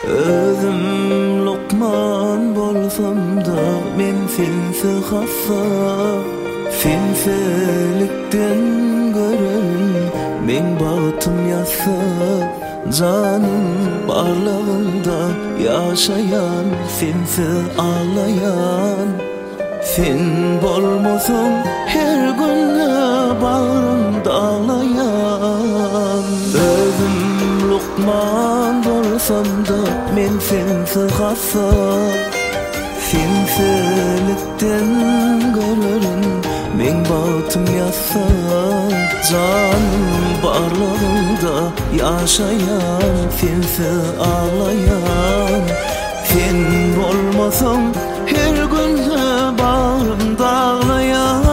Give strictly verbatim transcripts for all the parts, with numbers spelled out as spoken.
Özüm Lokman bolsam da men sensiz hassa, senselikden görün men batım yassa. Canım barlığında yaşayan, sensiz ağlayan. Sen bolmasan her günü bağrımda ağlayan. Özüm Lokman bolsam da men sensiz hassa, senselikden görürüm men batım yassa. Canım barlığında yaşayan, sensiz ağlayan. Sen bolmasan her günü bağrımda ağlayan.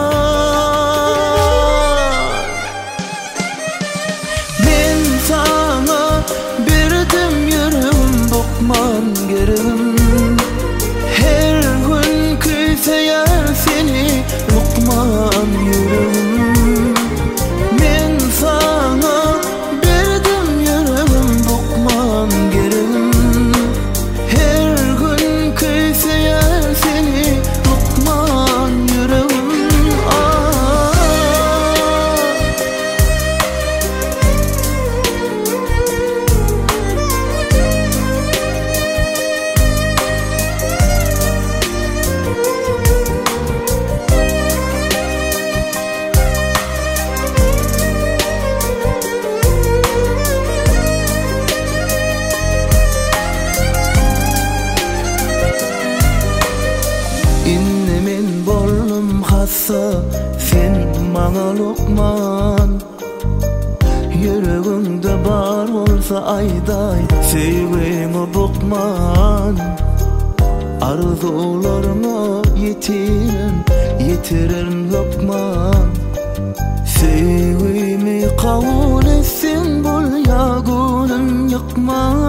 Men sana berdim yüreğim, Lokman gereğim. Her gün küseyer seni, Lokman yüreğim. Men sana berdim yüreğim, Lokman gereğim. Her gün küseyer seni, Lokman yüreğim. Ah. İnnemin bollum hassa, sen bana Lokman. Yüreğimde bar olsa ayday, sevgimi bukman. Arzularıma yetirim, yetirim Lokman. Sevgimi kabul etsin bul ya gönlüm yakman.